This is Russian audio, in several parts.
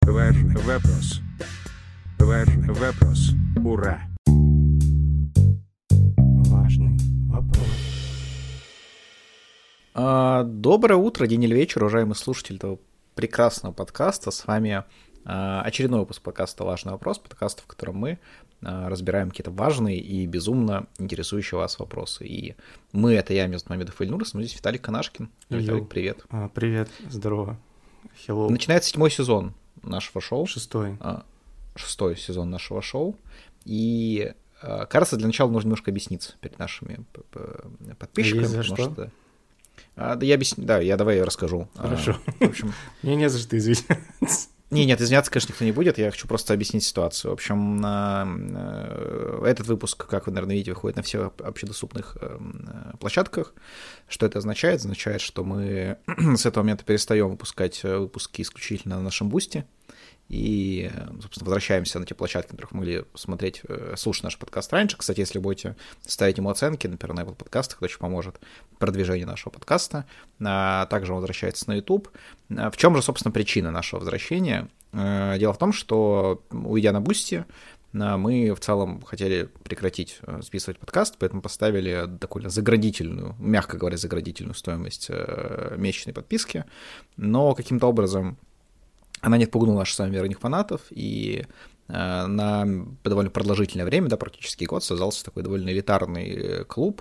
Вопрос. Вопрос. Ура! Важный вопрос. Доброе утро, день или вечер, уважаемый слушатель этого прекрасного подкаста. С вами очередной выпуск подкаста «Важный вопрос», подкаста, в котором мы разбираем какие-то важные и безумно интересующие вас вопросы. И мы — это я, Мирзат Мамедов Ильнурс, но здесь Виталий Канашкин. Виталик, привет. Привет, здорово. Hello. Начинается 7-й сезон нашего шоу. Шестой сезон нашего шоу. И, кажется, для начала нужно немножко объясниться перед нашими подписчиками. Есть за что? Давай я расскажу. Хорошо. В общем, мне не за что извиняться. Нет, извиняться, конечно, никто не будет, я хочу просто объяснить ситуацию. В общем, этот выпуск, как вы, наверное, видите, выходит на всех общедоступных площадках. Что это означает? Означает, что мы с этого момента перестаем выпускать выпуски исключительно на нашем бусте и, собственно, возвращаемся на те площадки, на которых мы могли слушать наш подкаст раньше. Кстати, если будете ставить ему оценки, например, на Apple подкастах, это очень поможет продвижению нашего подкаста. Также он возвращается на YouTube. В чем же, собственно, причина нашего возвращения? Дело в том, что, уйдя на бусти, мы в целом хотели прекратить записывать подкаст, поэтому поставили довольно заградительную, мягко говоря, заградительную стоимость месячной подписки, но каким-то образом она не отпугнула наших с вами верных фанатов, и на довольно продолжительное время, практически год, создался такой довольно элитарный клуб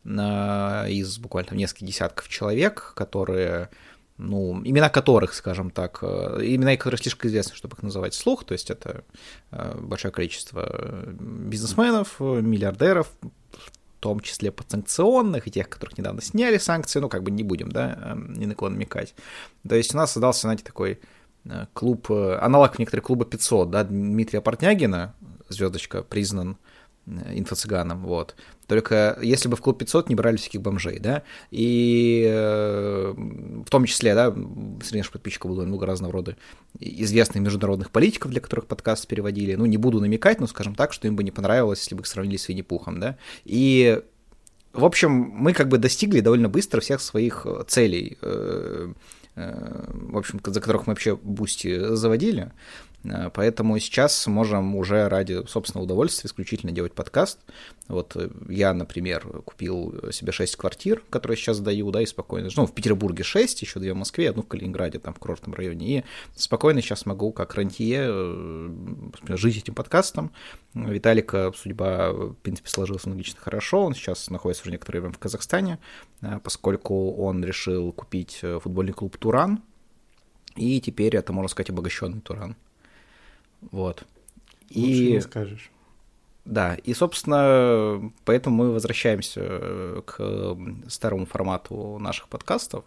из буквально нескольких десятков человек, которые, имена которых, скажем так, имена которых слишком известны, чтобы их называть вслух, то есть это большое количество бизнесменов, миллиардеров, в том числе подсанкционных, и тех, которых недавно сняли санкции, не будем, ни на кого намекать. То есть у нас создался, знаете, такой клуб, аналог некоторых клуба 500, Дмитрия Портнягина, звездочка, признан инфо-цыганом, вот. Только если бы в клуб 500 не брали всяких бомжей, и в том числе, среди наших подписчиков было много разного рода известных международных политиков, для которых подкаст переводили, не буду намекать, но скажем так, что им бы не понравилось, если бы их сравнили с Винни-Пухом, и в общем, мы достигли довольно быстро всех своих целей, в общем, за которых мы вообще бусти заводили, поэтому сейчас можем уже ради собственного удовольствия исключительно делать подкаст. Вот я, например, купил себе 6 квартир, которые сейчас сдаю, и спокойно, в Петербурге 6, еще 2 в Москве, одну в Калининграде, там в курортном районе, и спокойно сейчас могу, как рантье, жить этим подкастом. Виталика судьба, в принципе, сложилась логично хорошо, он сейчас находится уже некоторое время в Казахстане, поскольку он решил купить футбольный клуб «Туран», и теперь это, можно сказать, обогащенный «Туран». Вот. Лучше не скажешь. Да, и, собственно, поэтому мы возвращаемся к старому формату наших подкастов.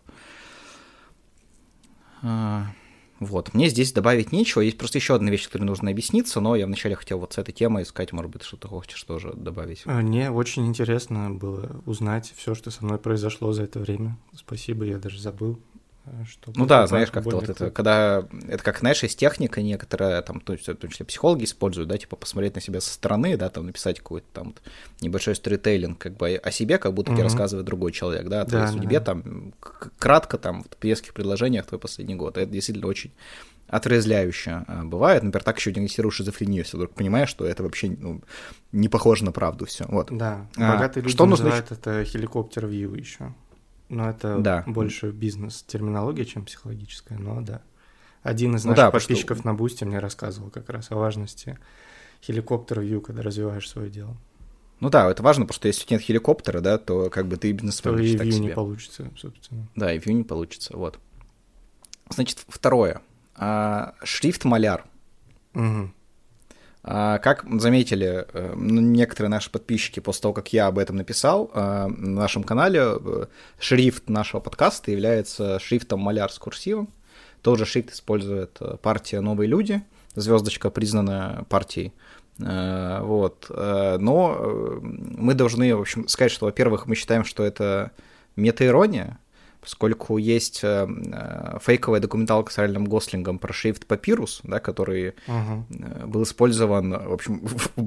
Вот, мне здесь добавить нечего, есть просто еще одна вещь, которой нужно объясниться, но я вначале хотел с этой темой искать, может быть, что ты хочешь тоже добавить. Мне очень интересно было узнать все, что со мной произошло за это время. Спасибо, я даже забыл. Знаешь, как-то это, когда, это как, знаешь, есть техника некоторая, в том числе психологи используют, посмотреть на себя со стороны, написать какой-то там небольшой сторителлинг, о себе, как будто тебе рассказывает другой человек, о твоей судьбе, кратко, в резких предложениях твой последний год. Это действительно очень отрезвляюще бывает. Например, так еще диагностируешь шизофрению, если вдруг понимаешь, что это вообще не похоже на правду все. Вот. Да, богатые люди называют это хеликоптер-вью еще. Но это больше бизнес-терминология, чем психологическая, но да. Один из наших подписчиков на Бусти мне рассказывал как раз о важности хеликоптера-вью, когда развиваешь свое дело. Это важно, потому что если нет хеликоптера, то ты бизнесмен. То и вью не получится, собственно. Да, и вью не получится, вот. Значит, второе. Шрифт-маляр. Угу. Как заметили некоторые наши подписчики после того, как я об этом написал, на нашем канале шрифт нашего подкаста является шрифтом маляр с курсивом. Тот же шрифт использует партия «Новые люди», звездочка, признанная партией. Вот. Но мы должны, в общем, сказать, что, во-первых, мы считаем, что это метаирония, поскольку есть фейковая документалка с Райаном Гослингом про шрифт Папирус, который был использован, в общем,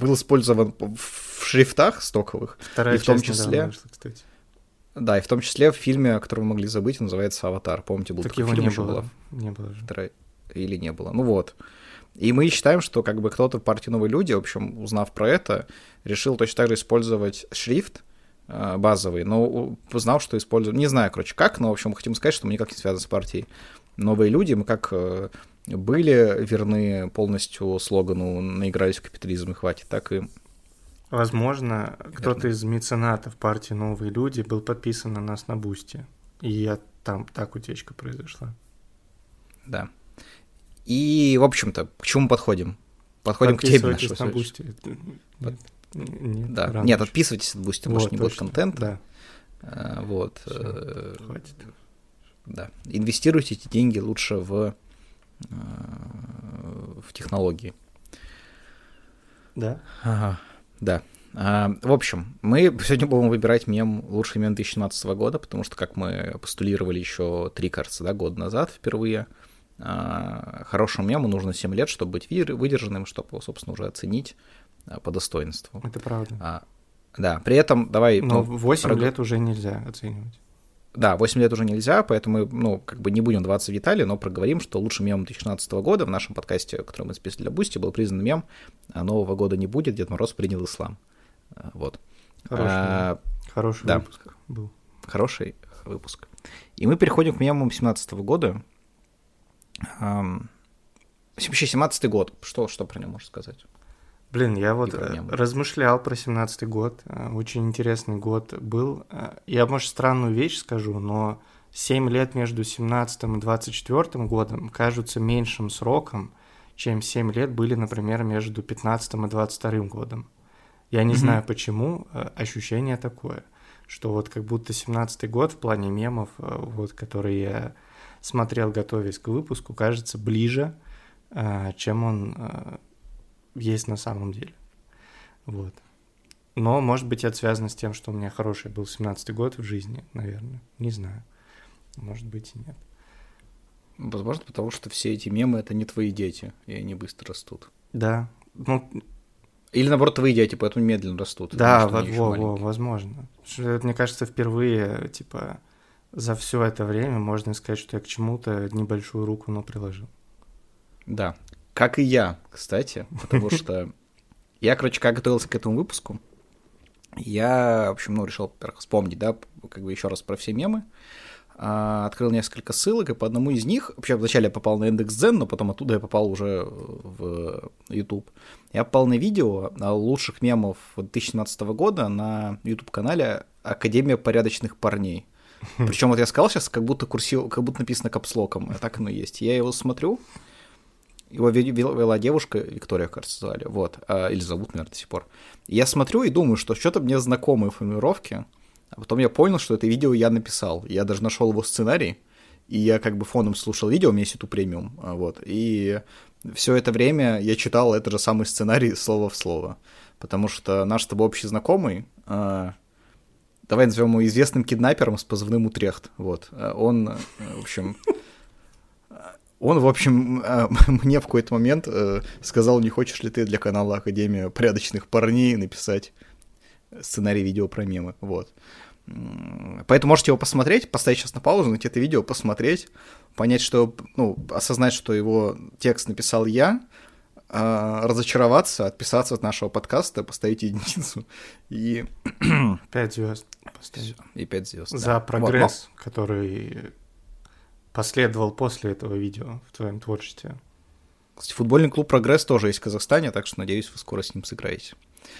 в шрифтах стоковых. Вторая и в том часть числе, вышла, кстати. Да, и в том числе в фильме, который вы могли забыть, он называется «Аватар». Помните, был так такой его фильм не еще было. была? Не было же. Вторая... или не было. Ну вот. И мы считаем, что как бы кто-то в партии «Новые люди», в общем, узнав про это, решил точно так же использовать шрифт базовый, но узнал, что использует... Не знаю, короче, как, но, в общем, хотим сказать, что мы никак не связаны с партией «Новые люди». Мы как были верны полностью слогану «наигрались в капитализм и хватит», так и... Возможно, кто-то из меценатов партии «Новые люди» был подписан на нас на Бусти, и там так утечка произошла. Да. И, в общем-то, к чему подходим? Подходим к теме нашего на Бусти. Да. Нет, отписывайтесь от Бусти, может, не будет контента. Да. Вот. Хватит. Да. Инвестируйте эти деньги лучше в технологии. Да? Ага. Да. В общем, мы сегодня будем выбирать лучший мем 2017 года, потому что, как мы постулировали еще 3, кажется, да, года назад впервые, хорошему мему нужно 7 лет, чтобы быть выдержанным, чтобы его, собственно, уже оценить по достоинству. Это правда. Да, при этом давай... Но 8 лет уже нельзя оценивать. Да, 8 лет уже нельзя, поэтому мы, как бы не будем вдаваться в детали, но проговорим, что лучшим мемом 2016 года в нашем подкасте, который мы записали для Бусти, был признан мем «Нового года не будет, Дед Мороз принял ислам». Вот. Хороший выпуск был. Хороший выпуск. И мы переходим к мемам 2017 года. Вообще, 17-й год, что про него можешь сказать? Блин, я вот размышлял про 17-й год, очень интересный год был. Я, может, странную вещь скажу, но 7 лет между 17-м и 24-м годом кажутся меньшим сроком, чем 7 лет были, например, между 15-м и 22-м годом. Я не знаю почему, ощущение такое, что вот как будто 17-й год в плане мемов, вот, которые я смотрел, готовясь к выпуску, кажется ближе, чем он есть на самом деле. Вот. Но, может быть, это связано с тем, что у меня хороший был 17-й год в жизни, наверное. Не знаю. Может быть и нет. Возможно, потому что все эти мемы — это не твои дети, и они быстро растут. Да. Ну... Или, наоборот, твои дети, поэтому медленно растут. Да, возможно. Мне кажется, впервые, типа, за все это время можно сказать, что я к чему-то небольшую руку, но приложил. Да. Как и я, кстати, потому что я, короче, как готовился к этому выпуску, я, в общем, решил, во-первых, вспомнить, да, как бы еще раз про все мемы, открыл несколько ссылок, и по одному из них, вообще вначале я попал на Яндекс.Дзен, но потом оттуда я попал уже в YouTube. Я попал на видео лучших мемов 2017 года на YouTube-канале «Академия порядочных парней». Причем вот я сказал сейчас, как будто написано капслоком, а так оно и есть. Я его смотрю, его вела девушка, Виктория, кажется, звали, вот, или зовут, наверное, до сих пор. И я смотрю и думаю, что что-то мне знакомые формулировки, а потом я понял, что это видео я написал. Я даже нашел его сценарий, и я как бы фоном слушал видео, у меня есть YouTube премиум, вот, и все это время я читал этот же самый сценарий слово в слово, потому что наш с тобой общий знакомый, давай назовем его известным киднапером с позывным Утрехт, вот, он, в общем... мне в какой-то момент сказал, не хочешь ли ты для канала Академия порядочных парней написать сценарий видео про мемы, вот. Поэтому можете его посмотреть, поставить сейчас на паузу, найти это видео, посмотреть, понять, что, осознать, что его текст написал я, разочароваться, отписаться от нашего подкаста, поставить единицу и... 5 звезд поставить. И 5 звезд. За прогресс, который... последовал после этого видео в твоем творчестве. Кстати, футбольный клуб «Прогресс» тоже есть в Казахстане, так что, надеюсь, вы скоро с ним сыграете.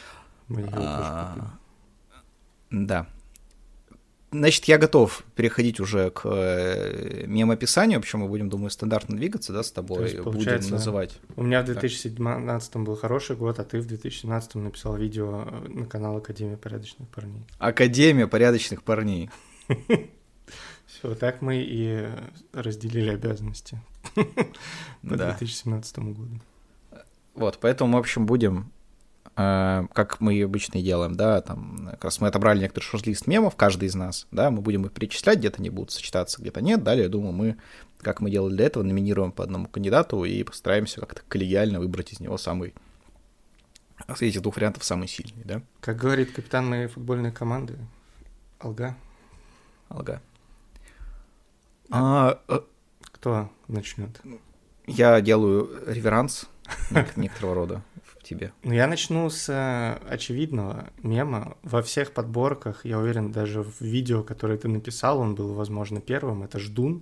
Да. Значит, я готов переходить уже к мем-описанию, причем мы будем, думаю, стандартно двигаться, да, с тобой, есть, будем называть. У меня в 2017 был хороший год, а ты в 2017 написал видео на канал Академия порядочных парней. Академия порядочных парней. Все, так мы и разделили обязанности по 2017 году. Вот, поэтому мы, в общем, будем, как мы обычно и делаем, да, там, как раз мы отобрали некоторый шорт-лист мемов, каждый из нас, да, мы будем их перечислять, где-то они будут сочетаться, где-то нет. Далее, я думаю, мы, как мы делали для этого, номинируем по одному кандидату и постараемся как-то коллегиально выбрать из него самый, из этих двух вариантов самый сильный, да. Как говорит капитан моей футбольной команды, Алга. Алга. Кто начнет? Я делаю реверанс некоторого рода в тебе. Ну, я начну с очевидного мема. Во всех подборках, я уверен, даже в видео, которое ты написал, он был, возможно, первым, это Ждун.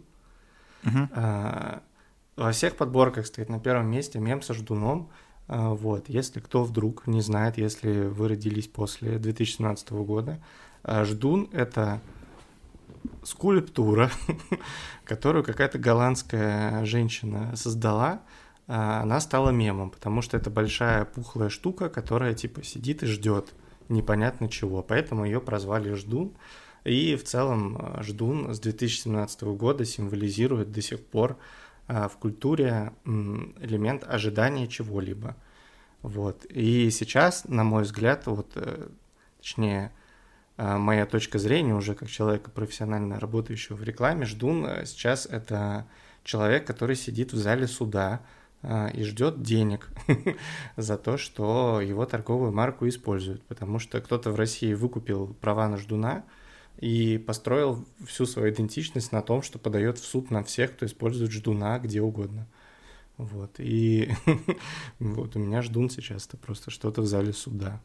Во всех подборках стоит на первом месте мем со Ждуном. Вот, если кто вдруг не знает, если вы родились после 2017 года, Ждун — это скульптура, которую какая-то голландская женщина создала. Она стала мемом, потому что это большая пухлая штука, которая типа сидит и ждет непонятно чего, поэтому ее прозвали Ждун. И в целом Ждун с 2017 года символизирует до сих пор в культуре элемент ожидания чего-либо. Вот. И сейчас, на мой взгляд, вот, точнее, моя точка зрения уже как человека, профессионально работающего в рекламе, Ждун сейчас это человек, который сидит в зале суда и ждет денег за то, что его торговую марку используют, потому что кто-то в России выкупил права на Ждуна и построил всю свою идентичность на том, что подает в суд на всех, кто использует Ждуна где угодно. Вот, и вот у меня Ждун сейчас это просто что-то в зале суда.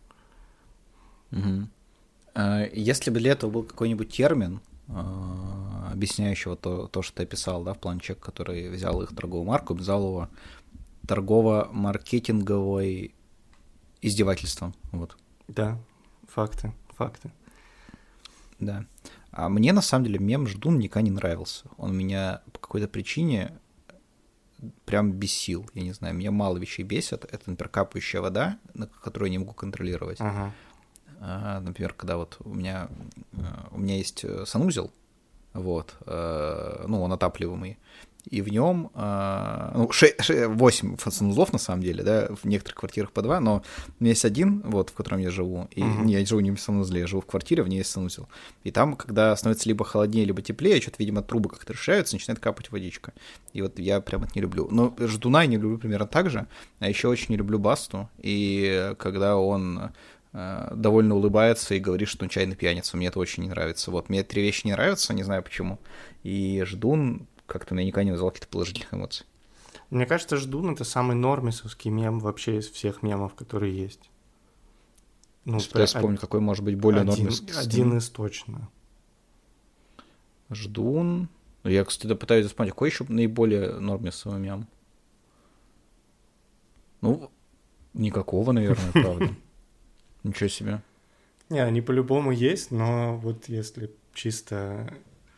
Если бы для этого был какой-нибудь термин, объясняющего то, что ты описал, да, в плане человека, который взял их торговую марку, взял его торгово-маркетинговое издевательство. Вот. Да, факты. Да. А мне, на самом деле, мем Ждун никогда не нравился. Он меня по какой-то причине прям бесил. Я не знаю, меня мало вещей бесят. Это, например, капающая вода, которую я не могу контролировать. Например, когда вот у меня есть санузел, вот, ну, он отапливаемый, и в нем 8 санузлов, на самом деле, да, в некоторых квартирах по 2, но у меня есть один, вот, в котором я живу, и я живу не в санузле, я живу в квартире, в ней есть санузел, и там, когда становится либо холоднее, либо теплее, что-то, видимо, трубы как-то расширяются, начинает капать водичка, и вот я прям это не люблю. Но Ждуна я не люблю примерно так же, а еще очень не люблю Басту, и когда он довольно улыбается и говорит, что он чайный пьяница. Мне это очень не нравится. Вот, мне 3 вещи не нравятся, не знаю почему. И Ждун как-то меня никогда не вызывал каких-то положительных эмоций. Мне кажется, Ждун — это самый нормисовский мем вообще из всех мемов, которые есть. Ну, что я вспомню, какой может быть более нормисовский. Один из точно. Ждун. Я, кстати, пытаюсь вспомнить, какой еще наиболее нормисовый мем? Ну, никакого, наверное, правда. Ничего себе. Не, они по-любому есть, но вот если чисто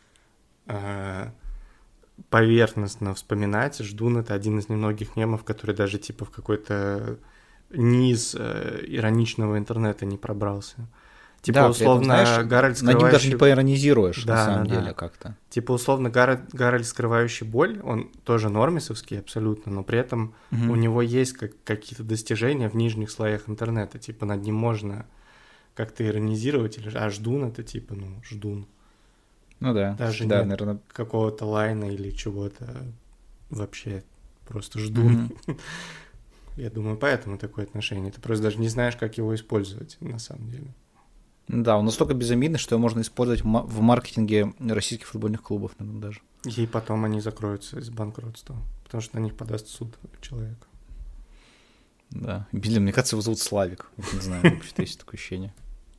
поверхностно вспоминать, Ждун — это один из немногих мемов, который даже типа в какой-то низ ироничного интернета не пробрался. Типа, да, условно, знаешь, Гарольд скрывающий... На ним даже не поиронизируешь, да, на самом деле, как-то. Типа, условно, Гарольд, скрывающий боль, он тоже нормисовский абсолютно, но при этом у него есть какие-то достижения в нижних слоях интернета. Типа, над ним можно как-то иронизировать, а Ждун — это типа, Ждун. Ну да. Даже да, нет наверное... какого-то лайна или чего-то. Вообще просто Ждун. Я думаю, поэтому такое отношение. Ты просто даже не знаешь, как его использовать на самом деле. Да, он настолько безобидный, что его можно использовать в маркетинге российских футбольных клубов, наверное, даже. И потом они закроются из банкротства, потому что на них подаст суд человек. Да. Блин, мне кажется, его зовут Славик. Не знаю, вообще-то есть такое ощущение.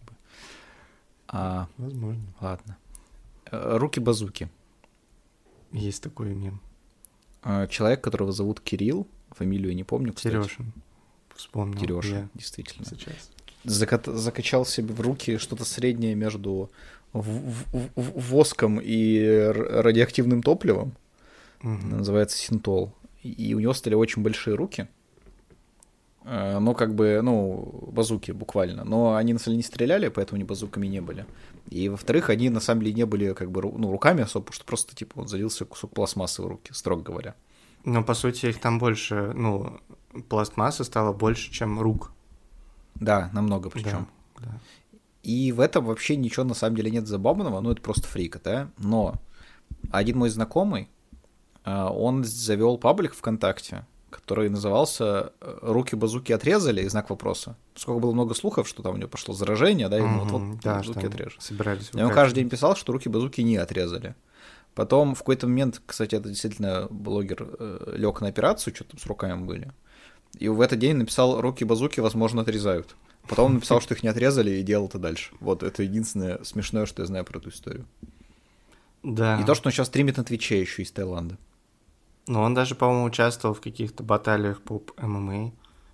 Возможно. Ладно. Руки-базуки. Есть такой мем. Человек, которого зовут Кирилл, фамилию я не помню, кстати. Терешин. Вспомнил. Терешин, действительно. Сейчас. Закачал себе в руки что-то среднее между воском и радиоактивным топливом. Называется синтол. И у него стали очень большие руки. Ну, как бы, базуки буквально. Но они, на самом деле, не стреляли, поэтому они базуками не были. И, во-вторых, они, на самом деле, не были, как бы, руками особо, потому что просто, типа, вот залился кусок пластмассы в руки, строго говоря. Но, по сути, их там больше, пластмассы стало больше, чем рук. Да, намного причем. Да. И в этом вообще ничего, на самом деле, нет забавного, это просто фрика, да? Но один мой знакомый, он завел паблик ВКонтакте, который назывался «Руки-базуки отрезали» и знак вопроса. Поскольку было много слухов, что там у него пошло заражение, да, и ему вот да, базуки отрежут. Собирались. И он каждый день писал, что руки-базуки не отрезали. Потом в какой-то момент, кстати, это действительно блогер лег на операцию, что там с руками были. И в этот день написал: руки-базуки, возможно, отрезают. Потом он написал, что их не отрезали, и делал это дальше. Вот, это единственное смешное, что я знаю про эту историю. Да. И то, что он сейчас стримит на Твиче еще из Таиланда. Ну, он даже, по-моему, участвовал в каких-то баталиях по ММА.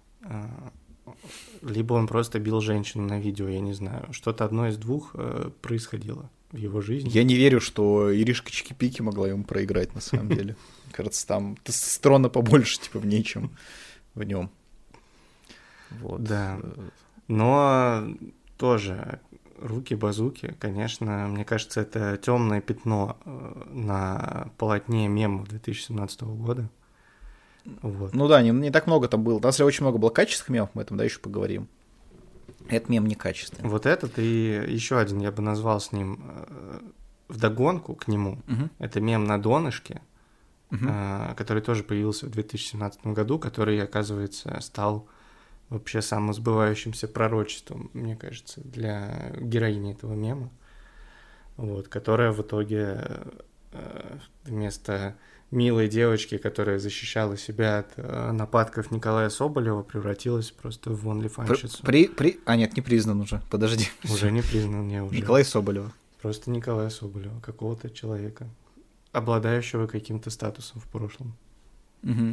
Либо он просто бил женщину на видео, я не знаю. Что-то одно из двух происходило в его жизни. Я не верю, что Иришка Чики-Пики могла ему проиграть, на самом деле. Кажется, там тестостерона побольше, типа, в ней, чем в нем. Вот. Да. Но тоже руки-базуки, конечно, мне кажется, это темное пятно на полотне мемов 2017 года. Вот. Ну да, не так много там было. На самом деле очень много было качественных мемов, мы об этом, да, еще поговорим. Этот мем некачественный. Вот этот и еще один я бы назвал с ним вдогонку к нему. Это мем на донышке, который тоже появился в 2017 году, который, оказывается, стал вообще самым сбывающимся пророчеством, мне кажется, для героини этого мема, вот, которая в итоге вместо милой девочки, которая защищала себя от нападков Николая Соболева, превратилась просто в OnlyFans-щицу. Нет, не признан уже, подожди. Уже не признан, не уже. Николай Соболева. Просто Николая Соболева, какого-то человека, обладающего каким-то статусом в прошлом. Угу.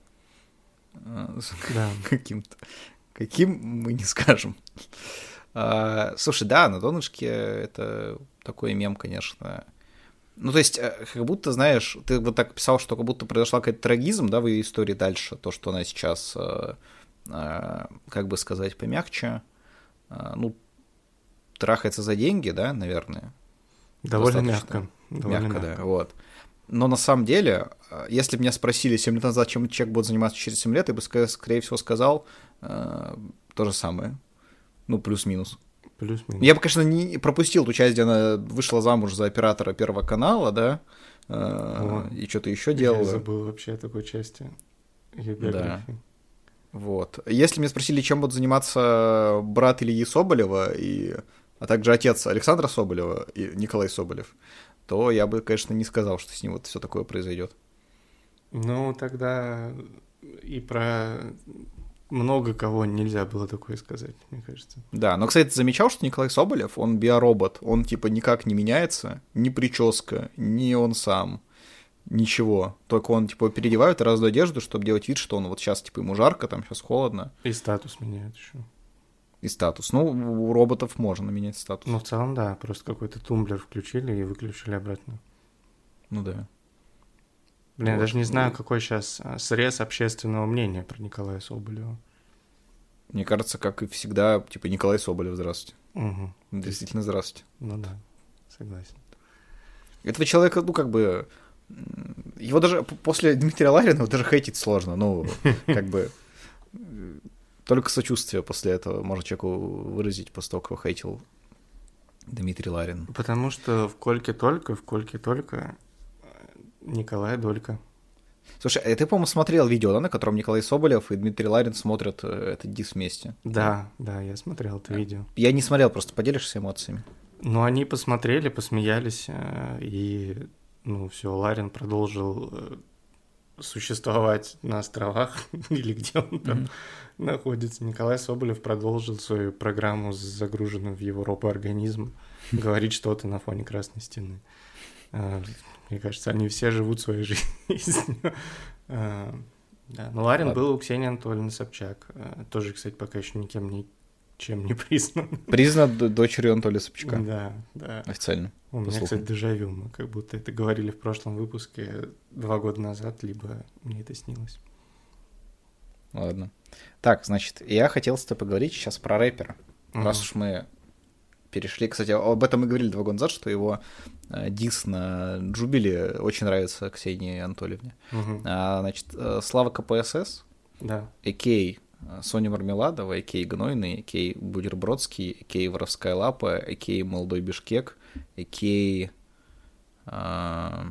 Да. Каким-то. Каким, мы не скажем. Слушай, да, на донышке это такой мем, конечно. Ну, то есть, как будто, знаешь, ты вот так писал, что как будто произошла какой-то трагизм, да, в ее истории дальше, то, что она сейчас, как бы сказать помягче, ну, трахается за деньги, да, наверное. Довольно мягко. Довольно мягко, да, вот. Но на самом деле, если бы меня спросили 7 лет назад, чем человек будет заниматься через 7 лет, я бы, скорее всего, сказал то же самое. Ну, плюс-минус. Плюс-минус. Я бы, конечно, не пропустил ту часть, где она вышла замуж за оператора Первого канала, да, и что-то еще делала. Я забыл вообще о такой части ее биографии. Да. Вот. Если меня спросили, чем будет заниматься брат Ильи Соболева, а также отец Александра Соболева и Николай Соболев, то я бы, конечно, не сказал, что с ним вот все такое произойдет. Ну, тогда и про много кого нельзя было такое сказать, мне кажется. Да, но, кстати, ты замечал, что Николай Соболев, он биоробот, он типа никак не меняется, ни прическа, ни он сам, ничего. Только он типа переодевает разную одежду, чтобы делать вид, что он вот сейчас типа ему жарко, там сейчас холодно. И статус меняет еще. И статус. Ну, у роботов можно менять статус. Ну, в целом, да, просто какой-то тумблер включили и выключили обратно. Ну да. Блин, я даже не знаю, какой сейчас срез общественного мнения про Николая Соболева. Мне кажется, как и всегда, типа, Николай Соболев, здравствуйте. Угу. Действительно, здравствуйте. Ну да, согласен. Этого человека, ну, как бы, его даже после Дмитрия Ларина даже хейтить сложно, ну, как бы, только сочувствие после этого можно человеку выразить после того, как его хейтил Дмитрий Ларин. Потому что в Кольке только Николай Долька. Слушай, а ты, по-моему, смотрел видео, да, на котором Николай Соболев и Дмитрий Ларин смотрят этот дис вместе? Да, я смотрел это видео. Я не смотрел, просто поделишься эмоциями? Ну, они посмотрели, посмеялись, и, ну, все, Ларин продолжил существовать на островах, или где он там находится. Николай Соболев продолжил свою программу, загруженную в его робоорганизм, говорить что-то на фоне Красной Стены. Мне кажется, они все живут своей жизнью. Да. Но Ларин был у Ксении Анатольевны Собчак. Тоже, кстати, пока еще ничем не признан. Признан дочерью Анатолия Собчака. Да. Официально. У меня, кстати, дежавю. Мы как будто это говорили в прошлом выпуске 2 года назад, либо мне это снилось. Ладно. Так, значит, я хотел с тобой поговорить сейчас про рэпера. Раз уж мы перешли, кстати, об этом мы говорили 2 года назад, что его дис на Джубиле очень нравится Ксении Анатольевне. Значит, Слава КПСС, да. а.к.а. Соня Мармеладова, а.к.а. Гнойный, а.к.а. Бутербродский, а.к.а. Воровская лапа, а.к.а. Молодой Бишкек, а.к.а.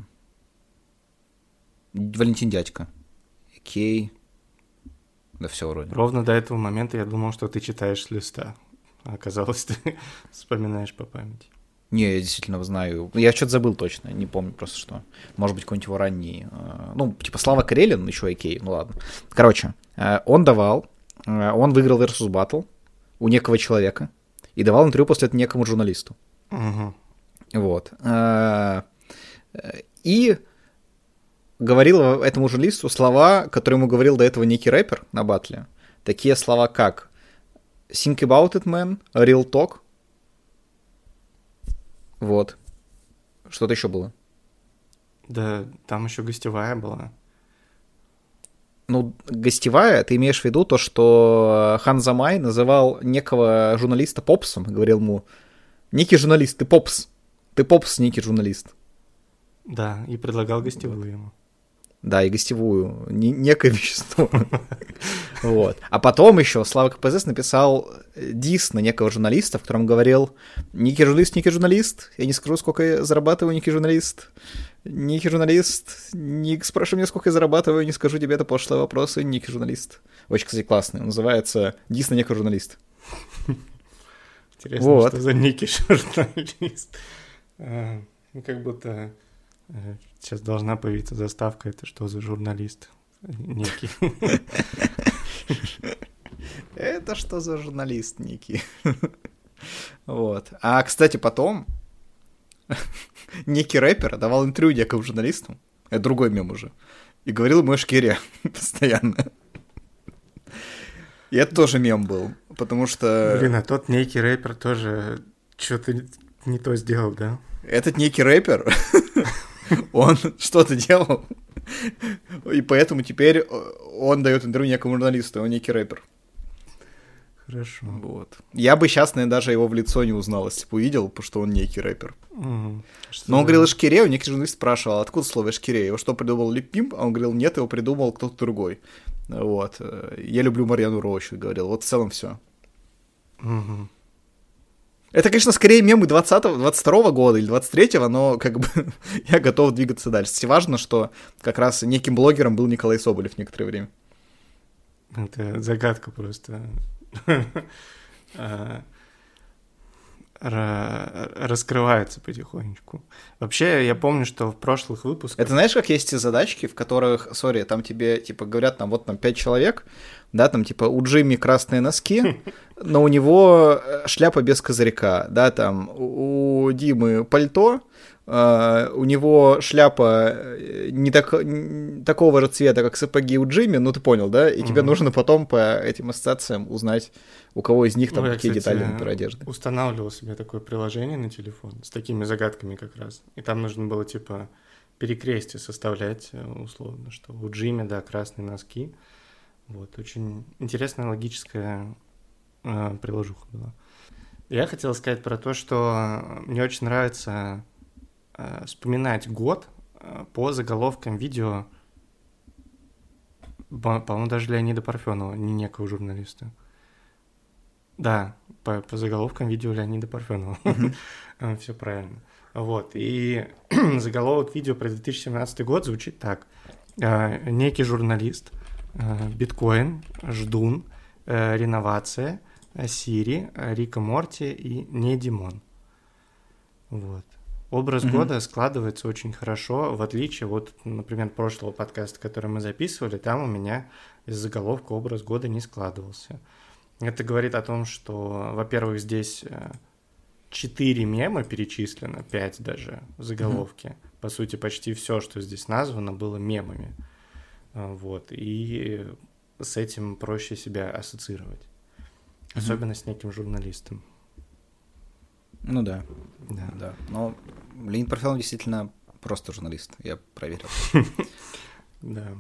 Валентин Дядька, а.к.а. Да все вроде. Ровно до этого момента я думал, что ты читаешь с листа. А оказалось, ты вспоминаешь по памяти. Не, я действительно знаю. Я что-то забыл точно, не помню просто что. Может быть, какой-нибудь его ранний... Ну, типа Слава Карелин, еще окей, ну ладно. Короче, он выиграл Versus Battle у некого человека и давал интервью после этого некому журналисту. Угу. Вот. И говорил этому журналисту слова, которые ему говорил до этого некий рэпер на баттле. Такие слова, как «Think about it, man», «Real talk». Вот. Что-то еще было? Да, там еще гостевая была. Ну, гостевая, ты имеешь в виду то, что Хан Замай называл некого журналиста попсом, говорил ему: некий журналист, ты попс, некий журналист. Да, и предлагал гостевую ему. Да, и гостевую, некое вещество. Вот. А потом еще Слава КПЗС написал дис на некого журналиста, в котором говорил: некий журналист, я не скажу, сколько я зарабатываю, некий журналист, не спрашивай меня, сколько я зарабатываю, не скажу тебе это пошлые вопросы, некий журналист. Очень, кстати, классный, он называется «Дис на некого журналиста». Интересно, вот. Что за некий журналист? Ну, как будто сейчас должна появиться заставка, это что за журналист некий. Это что за журналист некий? Вот. А, кстати, потом некий рэпер давал интервью некому журналисту, это другой мем уже, и говорил ему Эшкере постоянно. И это тоже мем был, потому что... Блин, а тот некий рэпер тоже что-то не то сделал, да? Этот некий рэпер, он что-то делал, и поэтому теперь он дает интервью некому журналисту, он некий рэпер. Хорошо. Вот. Я бы сейчас, наверное, даже его в лицо не узнал, если бы увидел, потому что он некий рэпер. Но он говорил Эшкере, у некий журналист спрашивал, откуда слово Эшкере, его что, придумал Лип Пимп? А он говорил, нет, его придумал кто-то другой. Вот. Я люблю Марьяну Роущу, говорил. Вот в целом все. Угу. Это, конечно, скорее мемы 22 года или 23-го, но как бы я готов двигаться дальше. Кстати, важно, что как раз неким блогером был Николай Соболев некоторое время. Это загадка просто. Раскрывается потихонечку. Вообще, я помню, что в прошлых выпусках... Это знаешь, как есть те задачки, в которых, там тебе, типа, говорят, там, вот там 5 человек, да, там, типа, у Джимми красные носки, но у него шляпа без козырька, да, там, у Димы пальто, у него шляпа не такого же цвета, как сапоги у Джимми, ну, ты понял, да, и тебе нужно потом по этим ассоциациям узнать, у кого из них там какие детали, например, одежды. Устанавливал себе такое приложение на телефон с такими загадками как раз. И там нужно было, типа, перекрестие составлять условно, что у Джимми, да, красные носки. Вот, очень интересная логическая приложуха была. Я хотел сказать про то, что мне очень нравится вспоминать год по заголовкам видео, по-моему, даже Леонида Парфенова, не некого журналиста. Да, по заголовкам видео Леонида Парфенова. Все правильно. Вот. И заголовок видео про 2017 год звучит так. Некий журналист, биткоин, ждун, реновация, Сири, Рика Морти и не Димон. Вот. Образ года складывается очень хорошо, в отличие от, например, прошлого подкаста, который мы записывали, там у меня из заголовка образ года не складывался. Это говорит о том, что, во-первых, здесь 4 мема перечислено, 5 даже в заголовке. По сути, почти все, что здесь названо, было мемами. Вот. И с этим проще себя ассоциировать. Особенно с неким журналистом. Ну да. Но Леонид Парфенов действительно просто журналист, я проверил. Да.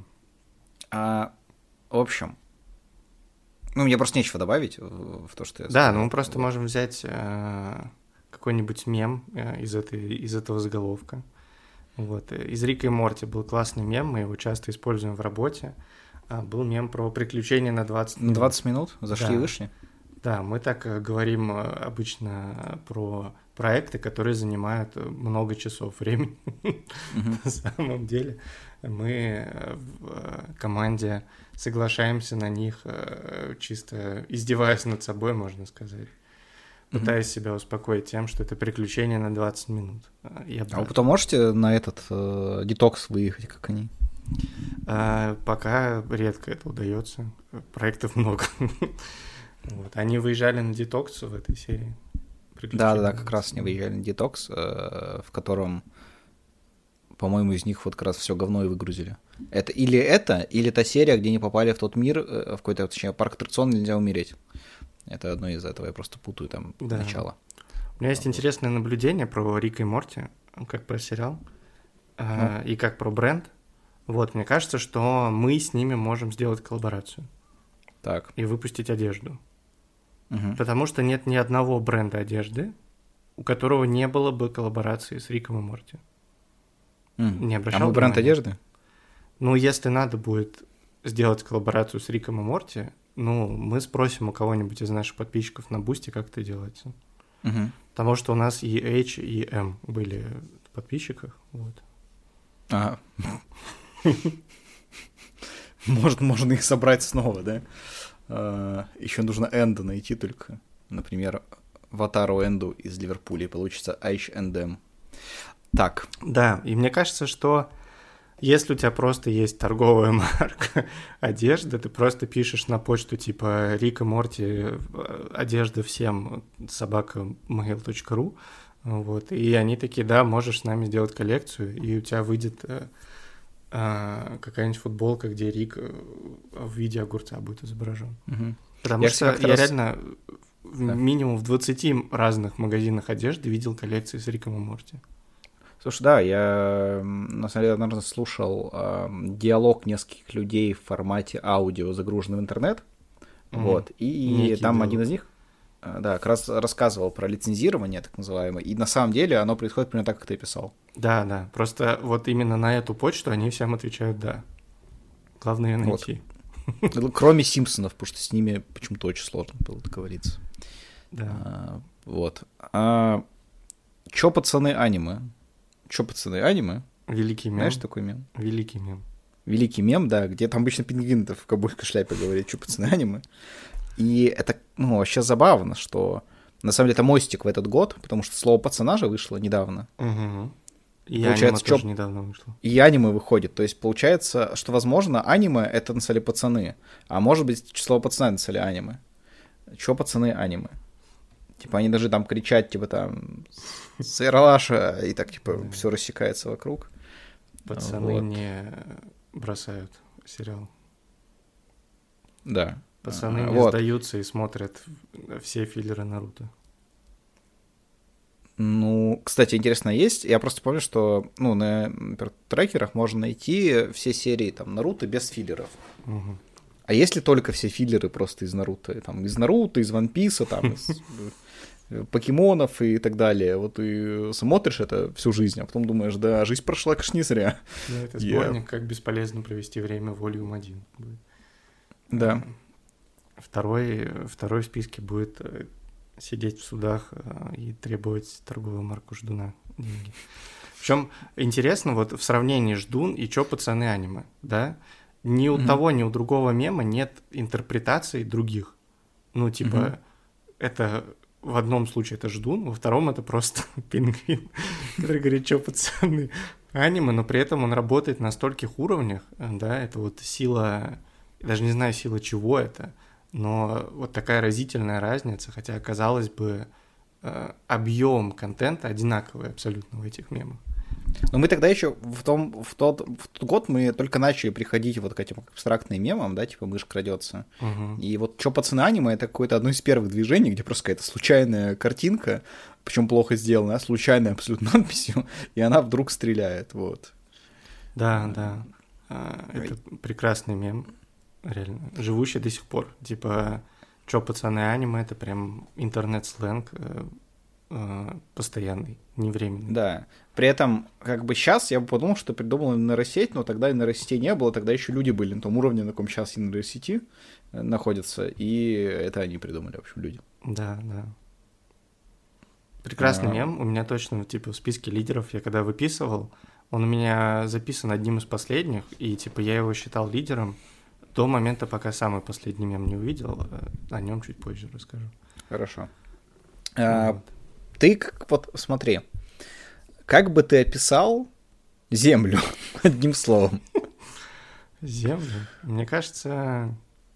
В общем, мне просто нечего добавить в то, что я сказал. Да, мы просто можем взять какой-нибудь мем из этого заголовка. Вот. Из Рика и Морти был классный мем, мы его часто используем в работе. Был мем про приключения на 20 минут. На 20 минут? Зашли и вышли? Да, мы так говорим обычно про проекты, которые занимают много часов времени. На самом деле мы в команде соглашаемся на них, чисто издеваясь над собой, можно сказать. пытаясь себя успокоить тем, что это приключение на 20 минут. А вы потом можете на этот детокс выехать, как они? Пока редко это удается. Проектов много. Вот. Они выезжали на детокс в этой серии. Да, как раз они выезжали на детокс, в котором, по-моему, из них вот как раз все говно и выгрузили. Или та серия, где они попали в тот мир, в какой-то, точнее, парк аттракцион «Нельзя умереть». Это одно из этого, я просто путаю там начало. У меня есть интересное наблюдение про Рика и Морти, как про сериал, и как про бренд. Вот, мне кажется, что мы с ними можем сделать коллаборацию. Так. И выпустить одежду. Потому что нет ни одного бренда одежды, у которого не было бы коллаборации с Риком и Морти. Не обращал мы бренд одежды? Ну, если надо будет сделать коллаборацию с Риком и Морти, мы спросим у кого-нибудь из наших подписчиков на Бусти, как это делается. Потому что у нас и H, и M были в подписчиках. Вот. Может, можно их собрать снова, да? Еще нужно Энда найти только. Например, Ватару Энду из Ливерпуля, и получится H&M. Так. Да, и мне кажется, что если у тебя просто есть торговая марка одежды, ты просто пишешь на почту типа Рик и Морти, одежда всем, @mail.ru, вот, и они такие, да, можешь с нами сделать коллекцию, и у тебя выйдет какая-нибудь футболка, где Рик в виде огурца будет изображен. Потому что я реально минимум в 20 разных магазинах одежды видел коллекции с Риком и Морти. Слушай, да, я, на самом деле, наверное, слушал диалог нескольких людей в формате аудио, загруженный в интернет, вот, и там диалог. Один из них, да, как раз рассказывал про лицензирование, так называемое, и на самом деле оно происходит примерно так, как ты писал. Да, просто вот именно на эту почту они всем отвечают «да». Главное ее найти. Вот. Кроме Симпсонов, потому что с ними почему-то очень сложно было договориться. Да. Вот. Чё, пацаны, аниме? Великий мем. Знаешь такой мем? Великий мем, да, где там обычно пингвин в ковбойской шляпе говорит, чё, пацаны, аниме. И это, вообще забавно, что на самом деле это мостик в этот год, потому что слово «пацана» же вышло недавно. И аниме тоже недавно вышло. И аниме выходит, то есть получается, что, возможно, аниме — это на самом деле пацаны, а может быть, слово «пацана» на самом деле аниме. Чё, пацаны, аниме? Типа они даже там кричат, типа там «Сыролаша», и так типа все рассекается вокруг. Пацаны не бросают сериал. Да. Пацаны не сдаются и смотрят все филлеры Наруто. Кстати, интересно, есть. Я просто помню, что на трекерах можно найти все серии там Наруто без филлеров. А если только все филлеры просто из Наруто? Там, из Наруто, из Ван Писа, там, из покемонов и так далее. Вот ты смотришь это всю жизнь, а потом думаешь, да, жизнь прошла, конечно, не зря. Это сборник «Как бесполезно провести время» Volume 1. Да. Второй в списке будет сидеть в судах и требовать торговую марку Ждуна деньги. Причем интересно, вот в сравнении Ждун и чё, пацаны, аниме, да? Ни у того, ни у другого мема нет интерпретаций других. Это в одном случае это Ждун, во втором это просто пингвин, который говорит, чё, пацаны, аниме, но при этом он работает на стольких уровнях, да, это вот сила, даже не знаю, сила чего это, но вот такая разительная разница, хотя, казалось бы, объем контента одинаковый абсолютно в этих мемах. Но мы тогда еще в тот год мы только начали приходить вот к этим абстрактным мемам, да, типа мышь крадется. И вот чё, пацаны, аниме — это какое-то одно из первых движений, где просто какая-то случайная картинка, причем плохо сделанная, случайная абсолютно надписью, и она вдруг стреляет, вот. Да. Это прекрасный мем, реально, живущий до сих пор. Типа, чё, пацаны, аниме — это прям интернет-сленг постоянный, не временный. Да. При этом, как бы сейчас я бы подумал, что придумал нейросеть, но тогда и нейросетей не было, тогда еще люди были на том уровне, на каком сейчас и нейросети находятся, и это они придумали, в общем, люди. Да. Прекрасный мем, у меня точно, типа, в списке лидеров, я когда выписывал, он у меня записан одним из последних, и, типа, я его считал лидером до момента, пока самый последний мем не увидел, о нем чуть позже расскажу. Хорошо. Ты вот смотри, как бы ты описал Землю одним словом? Землю? Мне кажется,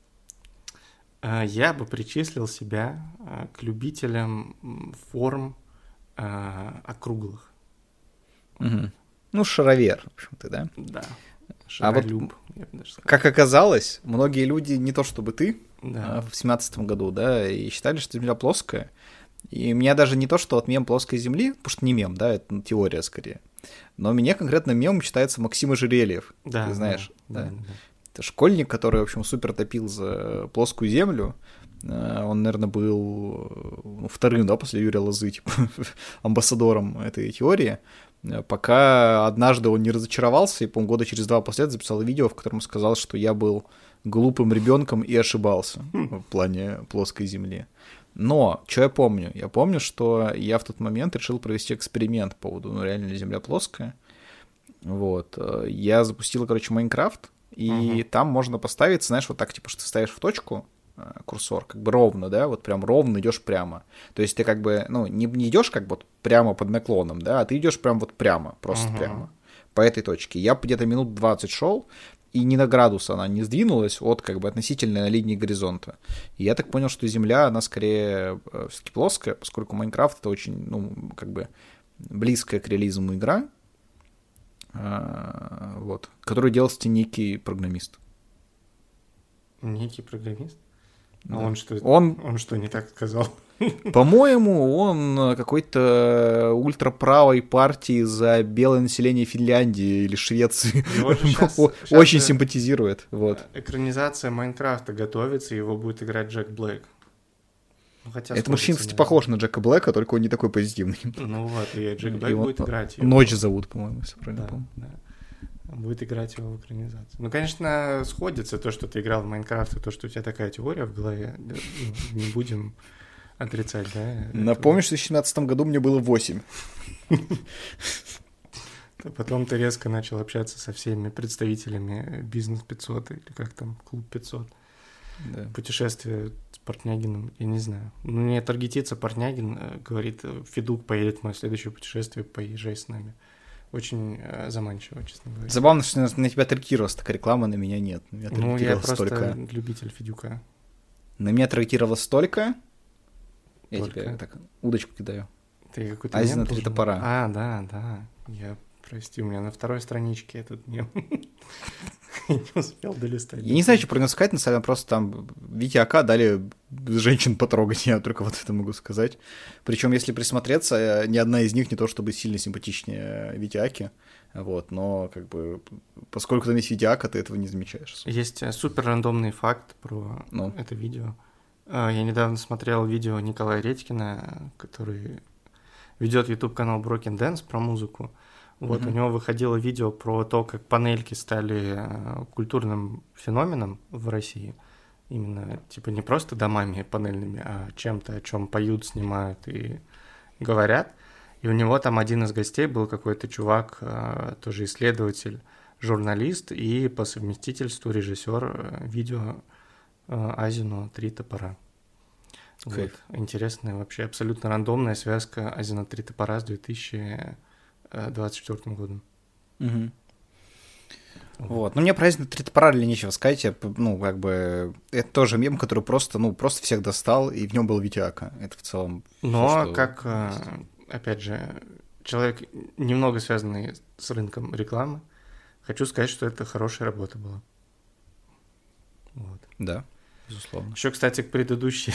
я бы причислил себя к любителям форм округлых. Угу. Ну, шаровер, в общем, ты, да? Да. Шаролюб, я бы даже сказал. Как оказалось, многие люди, не то чтобы ты, в 17-м году, да, и считали, что Земля плоская. И меня даже не то, что от мем плоской Земли, потому что не мем, да, это теория скорее. Но мне конкретно мемом читается Максим Ожерельев, да, ты знаешь. Да. Это школьник, который, в общем, супер топил за плоскую Землю. Он, наверное, был вторым, да, после Юрия Лозы, типа, амбассадором этой теории. Пока однажды он не разочаровался, и, по-моему, года через 2 после этого записал видео, в котором сказал, что я был глупым ребенком и ошибался в плане плоской Земли. Но, что я помню? Я помню, что я в тот момент решил провести эксперимент по поводу, реально ли Земля плоская. Вот. Я запустил, Майнкрафт, и там можно поставить, знаешь, вот так, типа, что ты ставишь в точку курсор, как бы ровно, да, вот прям ровно идешь прямо. То есть ты как бы, не идешь как бы прямо под наклоном, да, а ты идешь прям вот прямо, просто прямо по этой точке. Я где-то минут 20 шел, и ни на градус она не сдвинулась от как бы относительной линии горизонта. И я так понял, что Земля, она скорее все-таки плоская, поскольку Майнкрафт — это очень, как бы близкая к реализму игра, вот, которую делал некий программист. Некий программист? Да. А он что, не так сказал? По-моему, он какой-то ультраправой партии за белое население Финляндии или Швеции. Очень симпатизирует. Вот. Экранизация Майнкрафта готовится, его будет играть Джек Блэк. Этот мужчина, кстати, похож на Джека Блэка, только он не такой позитивный. Ну вот, и Джек Блэк будет играть его. Ночь зовут, по-моему, если правильно помню. Да. Будет играть его в экранизации. Ну, конечно, сходится то, что ты играл в Майнкрафт, и то, что у тебя такая теория в голове. Не будем отрицать, да? Напомню, что в 2017 году мне было 8. Потом ты резко начал общаться со всеми представителями Бизнес 500 или как там, Клуб 500. Да. Путешествие с Портнягиным, я не знаю. Мне таргетится Портнягин, говорит, Федук поедет в мое следующее путешествие, поезжай с нами. Очень заманчиво, честно говоря. Забавно, что на тебя таргетировалась такая реклама, на меня нет. Я просто любитель Федюка. На меня таргетировалось столько. Я тебе так удочку кидаю. Ты какой-то Азия на 3 топора. Да. Прости, у меня на 2-й страничке этот мем. Не успел долистать. Я не знаю, что про него сказать, на самом деле, просто там Витя Ака дали женщин потрогать, я только вот это могу сказать. Причем, если присмотреться, ни одна из них не то чтобы сильно симпатичнее Вити Аки, вот, но как бы поскольку там есть Витя Ака, ты этого не замечаешь. Есть супер рандомный факт про это видео. Я недавно смотрел видео Николая Редькина, который ведет YouTube-канал Broken Dance про музыку. Вот, у него выходило видео про то, как панельки стали культурным феноменом в России. Именно, типа, не просто домами панельными, а чем-то, о чем поют, снимают и говорят. И у него там один из гостей был какой-то чувак, тоже исследователь, журналист и по совместительству режиссер видео Азино 3 топора. Вот. Интересная, вообще абсолютно рандомная связка Азино 3 топора с 2024 годом. Угу. Вот. Ну, мне про Азино 3 топора или нечего сказать. Как бы это тоже мем, который просто всех достал, и в нем был Витя Ака. Это в целом. Но как, опять же, человек, немного связанный с рынком рекламы, хочу сказать, что это хорошая работа была. Вот. Да. Безусловно. Еще, кстати, к предыдущей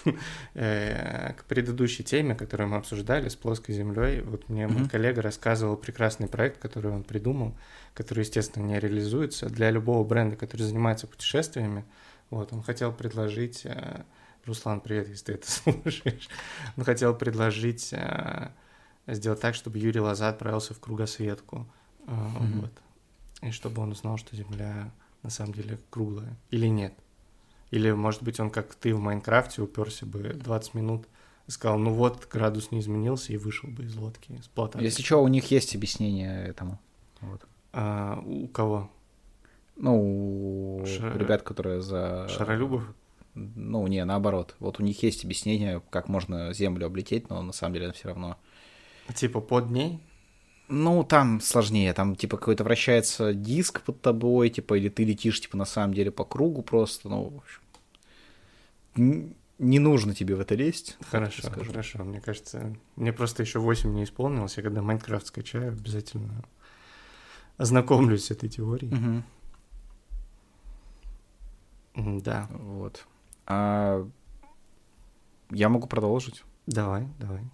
теме, которую мы обсуждали, с плоской землей. Вот мне мой коллега рассказывал прекрасный проект, который он придумал, который, естественно, не реализуется. Для любого бренда, который занимается путешествиями, вот, он хотел предложить... Руслан, привет, если ты это слушаешь. Он хотел предложить сделать так, чтобы Юрий Лоза отправился в кругосветку. Вот. И чтобы он узнал, что Земля на самом деле круглая. Или нет. Или, может быть, он, как ты в Майнкрафте, уперся бы 20 минут и сказал, ну вот, градус не изменился, и вышел бы из лодки, с плота. Если что, у них есть объяснение этому. Вот. У кого? Ну, у ребят, которые за... Шаролюбов? Ну, не, наоборот. Вот у них есть объяснение, как можно Землю облететь, но на самом деле все равно... Типа под ней? Ну, там сложнее. Там, типа, какой-то вращается диск под тобой, типа, или ты летишь, типа, на самом деле по кругу просто. Ну, в общем... Не нужно тебе в это лезть. Хорошо, хорошо. Мне кажется, мне просто еще 8 не исполнилось. Я когда Майнкрафт скачаю, обязательно ознакомлюсь с этой теорией. Угу. Да. Вот. А я могу продолжить? Давай.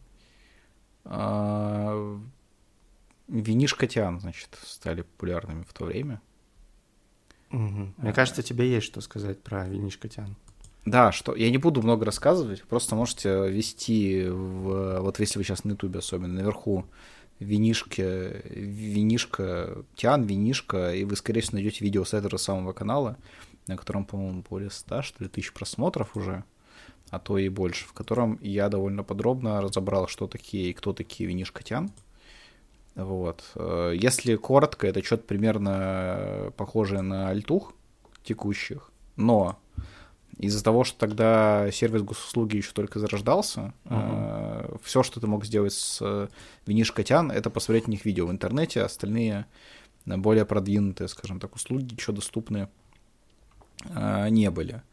Винишко Тиан, значит, стали популярными в то время. Угу. Мне кажется, тебе есть что сказать про Винишко Тиан. Да, что я не буду много рассказывать, просто можете ввести вот если вы сейчас на Ютубе особенно, наверху Винишко Тиан, Винишко, и вы, скорее всего, найдете видео с этого самого канала, на котором, по-моему, более 100, что ли, тысяч просмотров уже, а то и больше, в котором я довольно подробно разобрал, что такие и кто такие Винишко Тиан. Вот. Если коротко, это что-то примерно похожее на альтух текущих, но из-за того, что тогда сервис госуслуги еще только зарождался, все, что ты мог сделать с Винишко Тиан, это посмотреть на них видео в интернете, остальные более продвинутые, скажем так, услуги, еще доступны не были.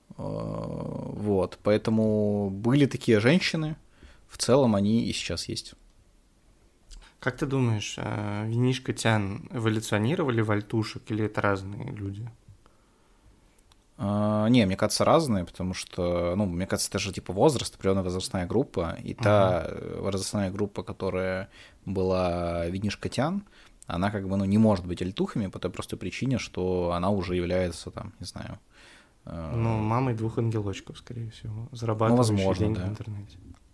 Вот, поэтому были такие женщины, в целом они и сейчас есть. Как ты думаешь, Винишко Тиан эволюционировали в альтушек или это разные люди? Не, мне кажется, разные, потому что, ну, мне кажется, это же типа возраст, определенная возрастная группа, и та возрастная группа, которая была Винишко Тиан, она как бы, ну, не может быть альтухами по той простой причине, что она уже является, там, не знаю... Ну, мамой 2 ангелочков, скорее всего, зарабатывающей деньги в интернете.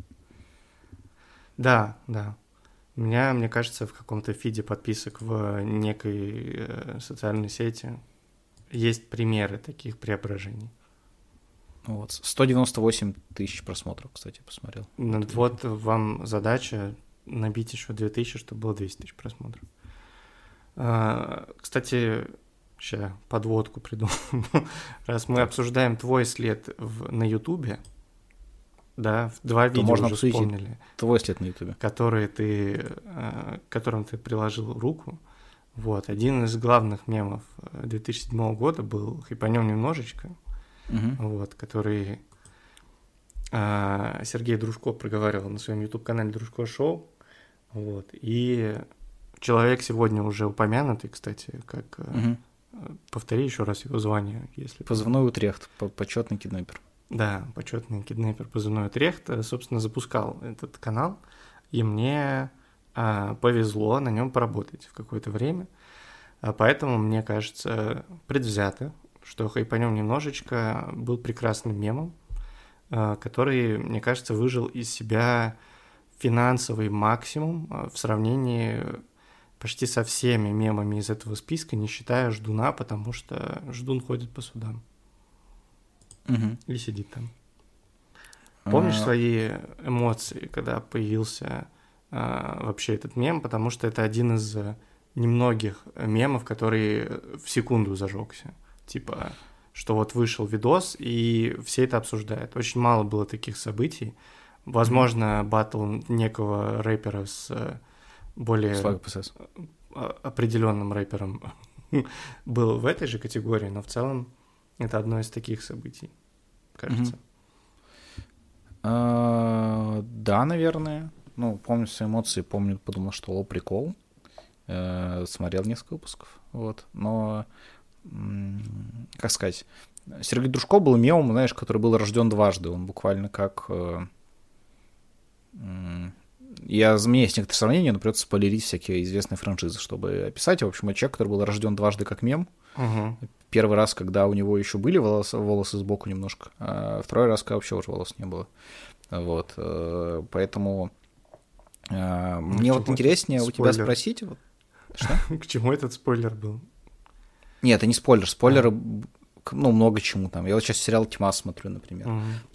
Да. Мне кажется, в каком-то фиде подписок в некой социальной сети есть примеры таких преображений. Вот, 198 тысяч просмотров, кстати, посмотрел. Вот вам задача набить еще 2000, чтобы было 200 тысяч просмотров. Кстати, сейчас подводку придумал. Раз мы обсуждаем твой след на Ютубе, да, 2 видео можно уже вспомнили. Твой след на Ютубе. Которым ты приложил руку. Вот, один из главных мемов 2007 года был «Хайпанем немножечко», вот, который Сергей Дружко проговаривал на своем YouTube-канале «Дружко Шоу». Вот, и человек сегодня уже упомянутый, кстати, как... Повтори еще раз его звание, если... Позывной Утрехт, почетный киднепер. Да, почетный киднепер, позывной Утрехт, собственно, запускал этот канал, и мне... повезло на нем поработать в какое-то время. Поэтому, мне кажется, предвзято, что «Хайпанем немножечко» был прекрасным мемом, который, мне кажется, выжил из себя финансовый максимум в сравнении почти со всеми мемами из этого списка, не считая Ждуна, потому что Ждун ходит по судам. И сидит там. Помнишь свои эмоции, когда появился... вообще этот мем, потому что это один из немногих мемов, который в секунду зажегся. Типа, что вот вышел видос, и все это обсуждают. Очень мало было таких событий. Возможно, баттл некого рэпера с более определенным рэпером был в этой же категории, но в целом это одно из таких событий, кажется. Да, наверное. Ну, помню свои эмоции, подумал, что прикол. Смотрел несколько выпусков, вот. Но, как сказать, Сергей Дружко был мемом, знаешь, который был рожден дважды. Он буквально как... У меня есть некоторые сравнения, но придется спойлерить всякие известные франшизы, чтобы описать. В общем, это человек, который был рожден дважды как мем. Первый раз, когда у него еще были волосы сбоку немножко, а второй раз, когда вообще уже волос не было. Вот. Поэтому... Мне вот интереснее у тебя спросить... Что? К чему этот спойлер был? Нет, это не спойлер. Спойлеры, ну, много чему там. Я вот сейчас сериал «Тьма» смотрю, например.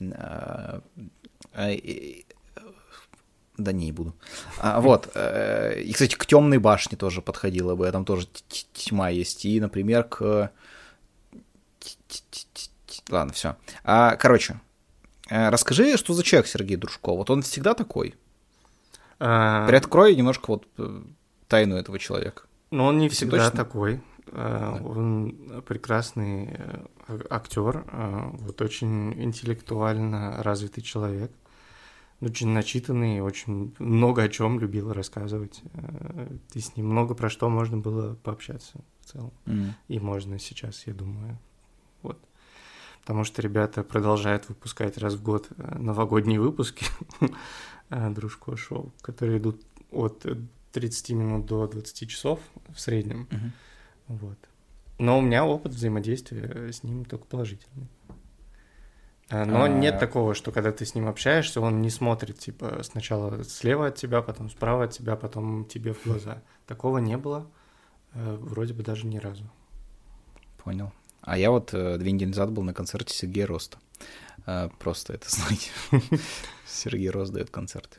Да не буду. Вот. И, кстати, к «Темной башне» тоже подходило бы. Там тоже тьма есть. И, например, к... Ладно, все. Короче, расскажи, что за человек Сергей Дружко? Вот он всегда такой? Приоткрой немножко вот тайну этого человека. Ну, он не всегда такой. Он прекрасный актер, вот очень интеллектуально развитый человек, очень начитанный, очень много о чем любил рассказывать. И с ним много про что можно было пообщаться в целом. И можно сейчас, я думаю. Вот. Потому что ребята продолжают выпускать раз в год новогодние выпуски Дружко шоу, которые идут от 30 минут до 20 часов в среднем. Вот. Но у меня опыт взаимодействия с ним только положительный. Но нет такого, что когда ты с ним общаешься, он не смотрит, типа, сначала слева от тебя, потом справа от тебя, потом тебе в глаза. Такого не было, вроде бы даже ни разу. Понял. А я вот 2 недели назад был на концерте Сергея Роста. Просто это, знаете, Сергей Рост дает концерты.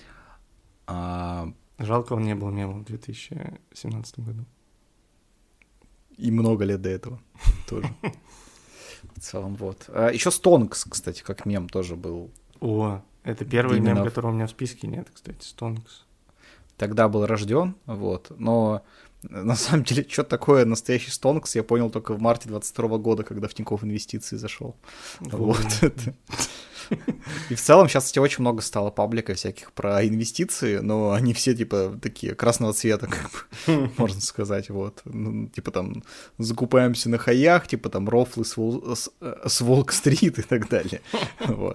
Жалко, он не был мемом в 2017 году. И много лет до этого тоже. В целом, вот. Еще Stonks, кстати, как мем тоже был. О, это первый мем, которого у меня в списке нет, кстати, Stonks. Тогда был рожден, вот, но на самом деле, что такое настоящий Stonks, я понял только в марте 22 года, когда в Тинькофф Инвестиции зашел. Вот это. И в целом сейчас, кстати, очень много стало паблика всяких про инвестиции, но они все, типа, такие красного цвета, как бы, можно сказать, вот. Ну, типа, там, закупаемся на хаях, типа, там, рофлы с Волк-стрит и так далее, вот.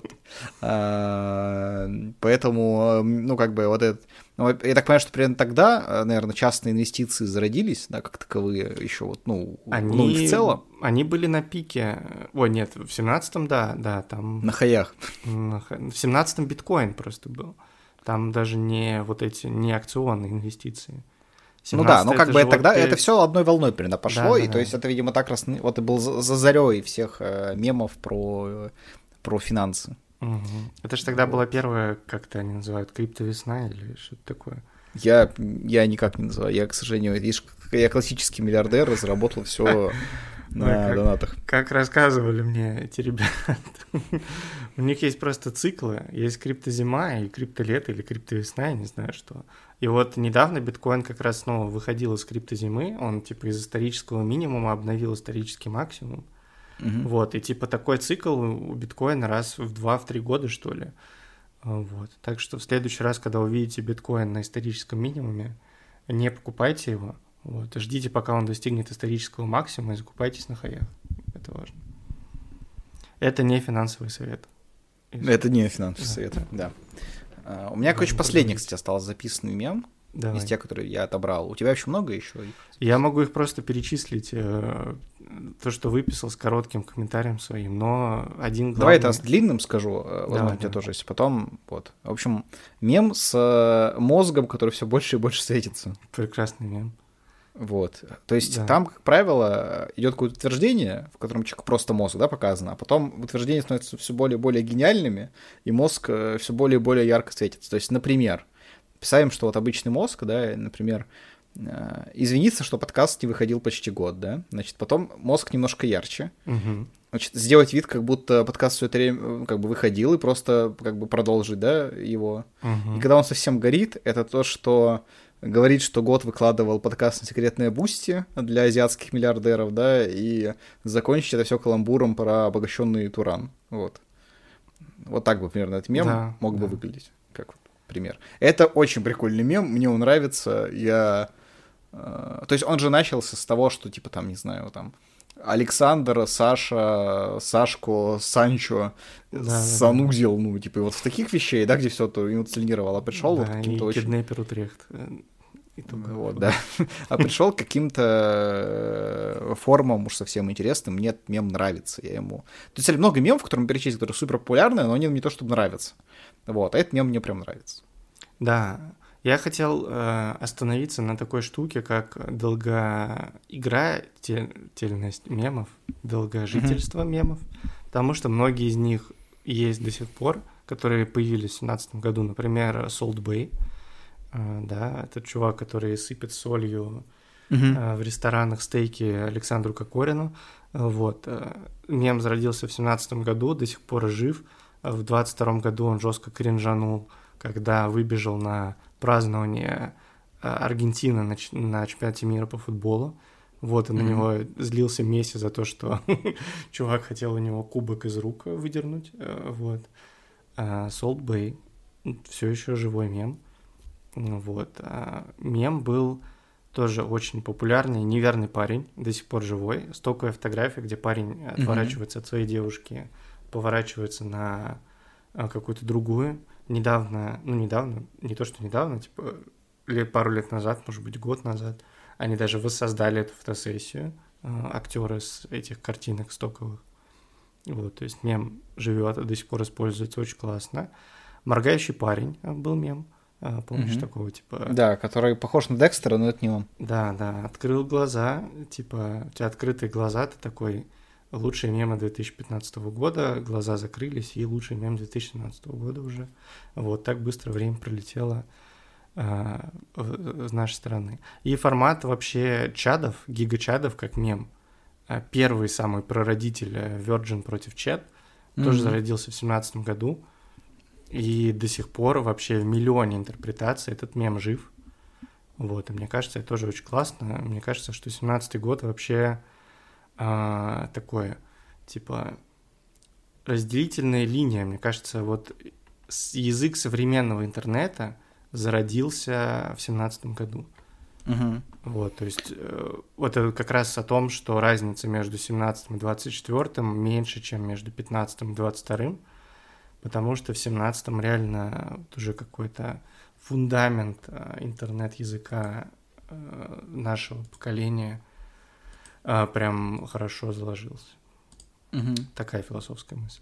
Поэтому, ну, как бы, вот это... Ну, я так понимаю, что примерно тогда, наверное, частные инвестиции зародились, да, как таковые еще вот, ну, ну и в целом. Они были на пике. Ой, нет, в 17-м, да, там... На хаях. В 17-м биткоин просто был. Там даже не вот эти, не акционные инвестиции. Ну да, ну как бы тогда вот это все одной волной примерно пошло, да, и то есть это, видимо, так раз... Вот и был за зарей всех мемов про финансы. Угу. Это же тогда была первая, как-то они называют, криптовесна или что-то такое. Я никак не называю. Я, к сожалению, видишь, я классический миллиардер, разработал все на донатах. Как рассказывали мне эти ребята, у них есть просто циклы, есть криптозима и криптолето или криптовесна, я не знаю что. И вот недавно биткоин как раз снова выходил из криптозимы, он типа из исторического минимума обновил исторический максимум. Вот, и типа такой цикл у биткоина раз в 2-3 года, что ли. Вот. Так что в следующий раз, когда увидите биткоин на историческом минимуме, не покупайте его. Вот. Ждите, пока он достигнет исторического максимума, и закупайтесь на хаях. Это важно. Это не финансовый совет. Это не финансовый совет, да. У меня, короче, последний, кстати, остался записанный мем. Давай. Из тех, которые я отобрал. У тебя еще много еще? Я могу их просто перечислить, то, что выписал с коротким комментарием своим, но один главный... Давай это с длинным скажу, возможно, у тебя тоже есть. Потом, вот. В общем, мем с мозгом, который все больше и больше светится. Прекрасный мем. Вот. То есть там, как правило, идет какое-то утверждение, в котором человек просто мозг, да, показано, а потом утверждения становятся все более и более гениальными, и мозг все более и более ярко светится. То есть, например, писаем, что вот обычный мозг, да, например, извиниться, что подкаст не выходил почти год, да, значит, потом мозг немножко ярче, значит, сделать вид, как будто подкаст все это время как бы выходил, и просто как бы продолжить, да, его. И когда он совсем горит, это то, что говорит, что год выкладывал подкаст на секретное бусти для азиатских миллиардеров, да, и закончить это все каламбуром про обогащенный Туран, вот. Вот так бы примерно этот мем мог бы выглядеть, как вот пример. Это очень прикольный мем, мне он нравится, то есть он же начался с того, что, типа, там, не знаю, там, Александр, Саша, Сашко, Санчо, санузел, ну, типа, вот в таких вещей, да, где все это эмоционировало, пришел вот каким-то очень... Киднепер Утрехт. Вот, да. А пришел к каким-то формам уж совсем интересным, мне этот мем нравится, я ему... То есть много мемов, которые мы перечислили, которые супер популярные, но они не то чтобы нравятся. Вот, а этот мем мне прям нравится. Да, я хотел остановиться на такой штуке, как долгоигрательность мемов, долгожительство мемов, потому что многие из них есть до сих пор, которые появились в 2017 году, например, Salt Bay, да, этот чувак, который сыпет солью в ресторанах стейки Александру Кокорину. Вот. Мем зародился в 2017 году, до сих пор жив. В 2022 году он жестко кринжанул, когда выбежал на празднование Аргентины на чемпионате мира по футболу. Вот, и на него злился Месси за то, что чувак хотел у него кубок из рук выдернуть. Вот. Salt Bae все еще живой мем. Вот. Мем был тоже очень популярный, неверный парень, до сих пор живой. Стоковая фотография, где парень отворачивается от своей девушки, поворачивается на какую-то другую. Недавно, не то что недавно, типа пару лет назад, может быть, год назад, они даже воссоздали эту фотосессию, актеры с этих картинок стоковых. Вот, то есть мем живет, до сих пор используется, очень классно. Моргающий парень был мем, помнишь, такого типа... Да, который похож на Декстера, но это не он. Да, открыл глаза, типа, у тебя открытые глаза, ты такой, лучшие мемы 2015 года, глаза закрылись, и лучший мем 2017 года уже. Вот, так быстро время пролетело с нашей стороны. И формат вообще чадов, гигачадов, как мем. Первый самый прародитель Virgin против Чад тоже зародился в 2017 году. И до сих пор вообще в миллионе интерпретаций этот мем жив. Вот, и мне кажется, это тоже очень классно. Мне кажется, что 2017 год вообще такое, типа, разделительная линия. Мне кажется, вот язык современного интернета зародился в 2017 году. Вот, то есть вот это как раз о том, что разница между 17 и 24 меньше, чем между 15 и 22, потому что в 17 реально уже какой-то фундамент интернет-языка нашего поколения прям хорошо заложился. Такая философская мысль.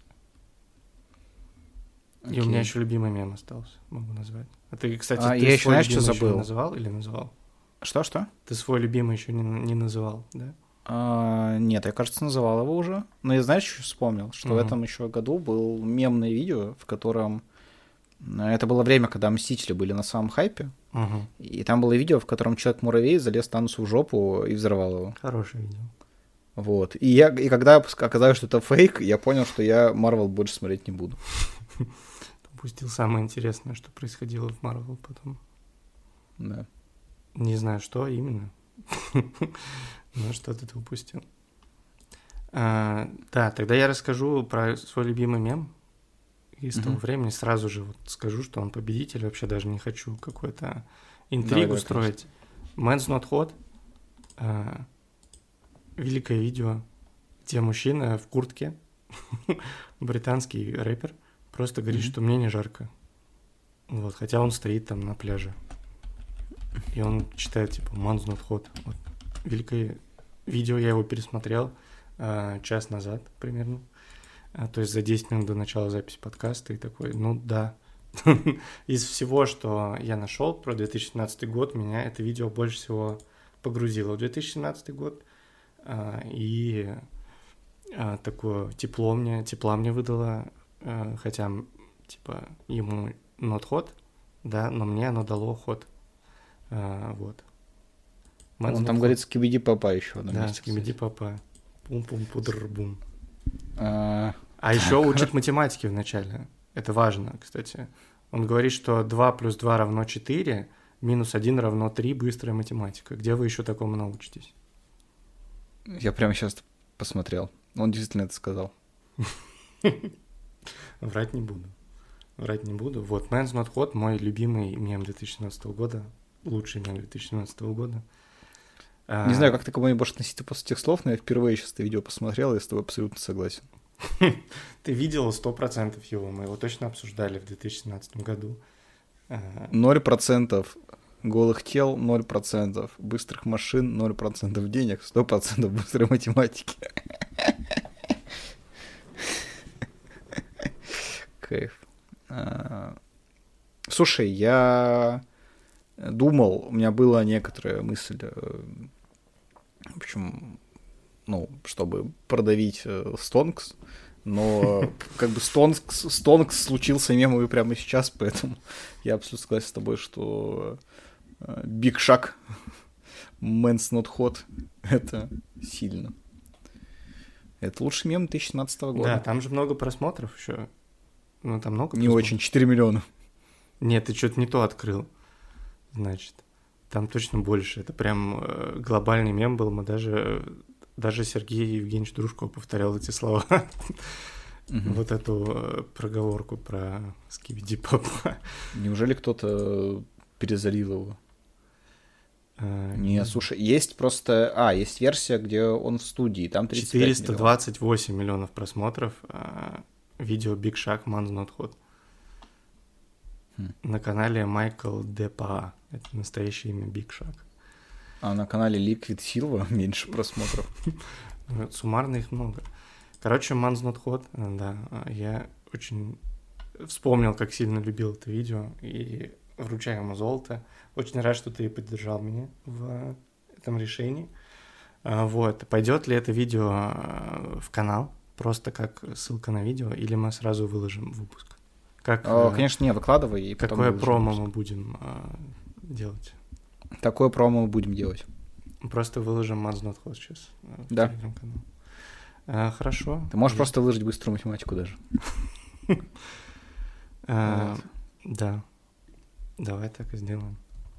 И у меня еще любимый мем остался, могу назвать. А ты, кстати, я еще, знаешь, что забыл? Не называл или называл? Что? Ты свой любимый еще не называл, да? Нет, я, кажется, называл его уже. Но я, знаешь, еще вспомнил, что в этом еще году был мемное видео, в котором... Это было время, когда Мстители были на самом хайпе. И там было видео, в котором Человек-муравей залез Танусу в жопу и взорвал его. Хорошее видео. Вот. И когда оказалось, что это фейк, я понял, что я Марвел больше смотреть не буду. Упустил самое интересное, что происходило в Марвел потом. Да. Не знаю, что именно. Но что-то ты упустил. Да, тогда я расскажу про свой любимый мем из того времени. Сразу же вот скажу, что он победитель. Вообще даже не хочу какую-то интригу строить. Man's Not Hot. Великое видео, где мужчина в куртке, британский рэпер, просто говорит, что мне не жарко. Вот, хотя он стоит там на пляже. И он читает, типа, Man's Not Hot. Вот. Великое видео, я его пересмотрел час назад примерно. То есть за 10 минут до начала записи подкаста. И такой, ну да. Из всего, что я нашел про 2017 год, меня это видео больше всего погрузило в 2017 год. И такое тепла мне выдало, хотя, типа, ему not hot, да, но мне оно дало ход. Вот. Он там говорит скибиди папа еще. Да, скибиди папа. Пум-пум-пудр-бум. А еще учит математики вначале. Это важно, кстати. Он говорит, что 2 плюс 2 равно 4, минус 1 равно 3, быстрая математика. Где вы еще такому научитесь? Я прямо сейчас посмотрел. Он действительно это сказал. Врать не буду. Вот, Man's Not Hot, мой любимый мем 2017 года. Лучший мем 2017 года. Не знаю, как ты ко мне будешь относиться после тех слов, но я впервые сейчас это видео посмотрел, и я с тобой абсолютно согласен. Ты видел 100% его, мы его точно обсуждали в 2017 году. 0% голых тел, 0% быстрых машин, 0% денег, 100% быстрой математики. Кайф. Слушай, я думал, у меня была некоторая мысль, в общем, ну, чтобы продавить Stonks, но как бы Stonks случился мемовый прямо сейчас, поэтому я абсолютно согласен с тобой, что Биг Шаг Man's Not Hot. Это сильно. Это лучший мем 2017 года. Да, там же много просмотров еще. Ну, там много Не очень, 4 миллиона. Нет, ты что-то не то открыл. Значит, там точно больше. Это прям глобальный мем был. Мы даже Сергей Евгеньевич Дружков повторял эти слова. Вот эту проговорку про Скибиди Папа. Неужели кто-то перезалил его? Не, слушай, есть просто... есть версия, где он в студии, там 428 миллионов просмотров. Видео Big Shaq Man's Not Hot. На канале Майкл Депа. Это настоящее имя Big Shaq. А на канале Liquid Silva меньше просмотров. Суммарно их много. Короче, Man's Not Hot, да. Я очень вспомнил, как сильно любил это видео. И вручаю ему золото. Очень рад, что ты поддержал меня в этом решении. Вот. Пойдет ли это видео в канал? Просто как ссылка на видео? Или мы сразу выложим выпуск? Конечно, не, выкладывай. И потом какое промо мы будем делать? Такое промо мы будем делать. Просто выложим Man's Not Hot сейчас в да. телеграм-канал. Хорошо. Ты можешь просто выложить быструю математику даже. Да. Давай так и сделаем.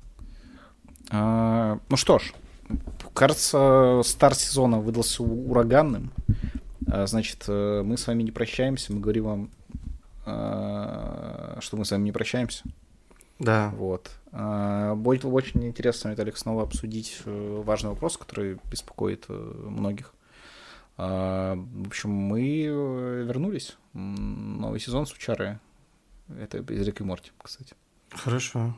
Ну что ж, кажется, старт сезона выдался ураганным. Значит, мы с вами не прощаемся. Мы говорим вам, что мы с вами не прощаемся. Да. Вот. Будет очень интересно, Виталик, снова обсудить важный вопрос, который беспокоит многих. В общем, мы вернулись. Новый сезон Сучары. Это из Рик и Морти, кстати. Хорошо.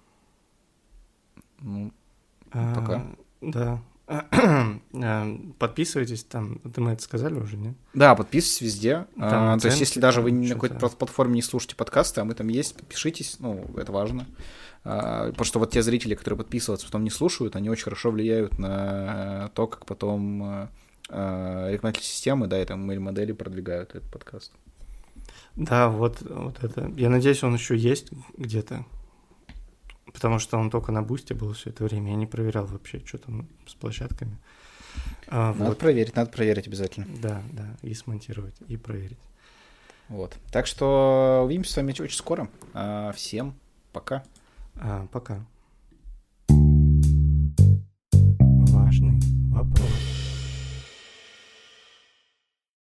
Ну, пока. Да. Подписывайтесь там. Мы это сказали уже, нет? Да, подписывайтесь везде. То есть, если даже вы на какой-то платформе не слушаете подкасты, а мы там есть, подпишитесь. Ну, это важно. Потому что вот те зрители, которые подписываются, потом не слушают, они очень хорошо влияют на то, как потом рекламные системы, да, и там mail-модели продвигают этот подкаст. Да, вот это. Я надеюсь, он еще есть где-то. Потому что он только на бусте был все это время. Я не проверял вообще, что там с площадками. Надо проверить обязательно. Да, и смонтировать, и проверить. Вот. Так что увидимся с вами очень скоро. Всем пока. Пока. Важный вопрос.